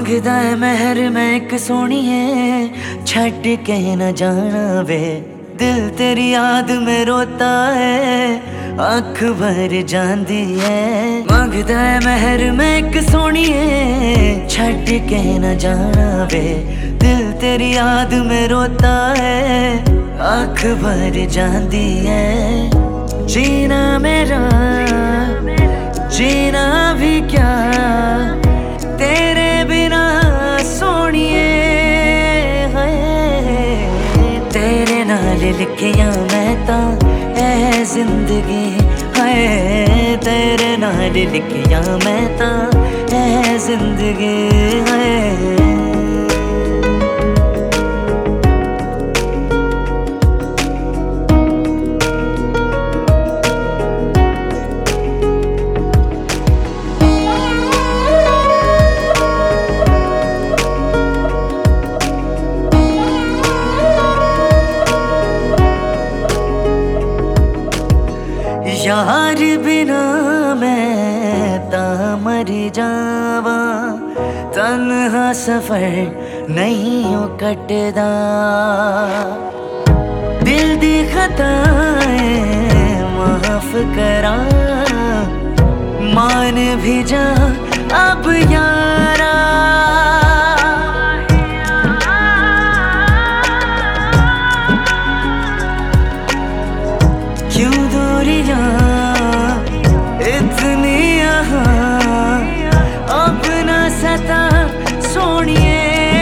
मंगदा है मेहर मैं एक सोनी है, छड़ के न जाना वे। दिल तेरी याद में रोता है, आँख भर जांदी है। मंगदा है मेहर मैं एक सोनी है, छड़ के न जाना वे। दिल तेरी याद में रोता है, आँख भर जांदी है। जीना मेरा जीना भी क्या तेरे बिना सोनिए है। तेरे नाल लिखिया मैं ता ऐ जिंदगी है। तेरे नाल लिखिया मैं ता ऐ जिंदगी है। यार बिना मैं ता मर जावा, तन्हा सफर नहीं हो कटदा। दिल दी खताएं माफ करा, मान भी जा अब यारा। क्यों दूरियां इतनी यहाँ, अपना सता सोनिए।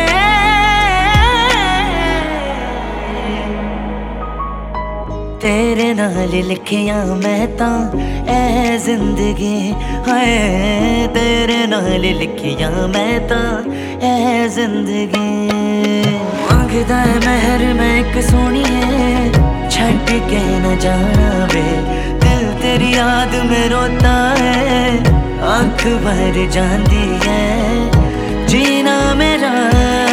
तेरे नाल लिखिया मैं ता ऐ जिंदगी है। तेरे नाल लिखिया मैं ता ऐ जिंदगी। मंगदा है मेहर मैं एक सोनी है, छड़ के न जाना वे। दिल तेरी याद में रोता है, आँख भर जांदी है। जीना मेरा